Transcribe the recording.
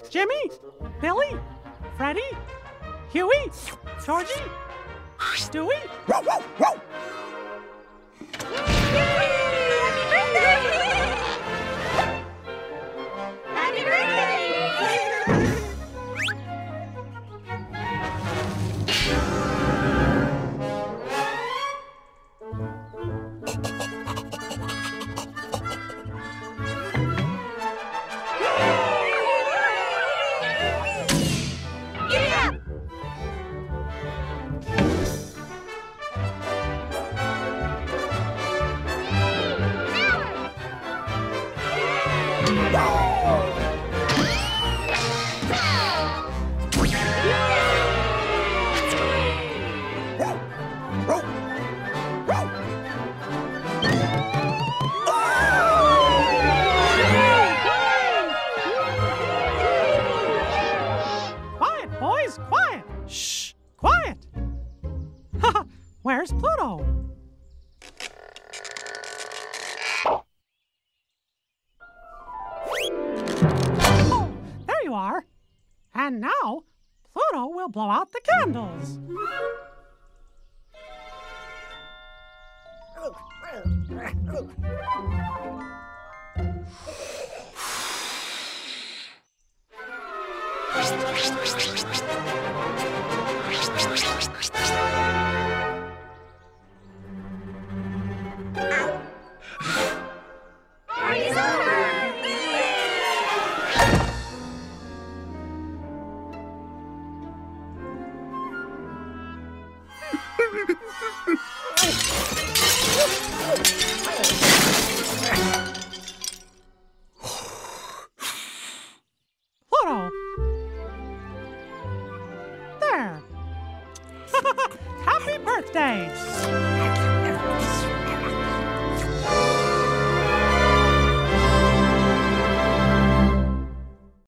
Jimmy, Billy, Freddie, Huey, Georgie, Stewie. Happy birthday! Quiet, boys, quiet. Shh, quiet. Where's Pluto? Oh, there you are. And now, Pluto will blow out the candles. Party's over! Pluto. There. Happy birthday.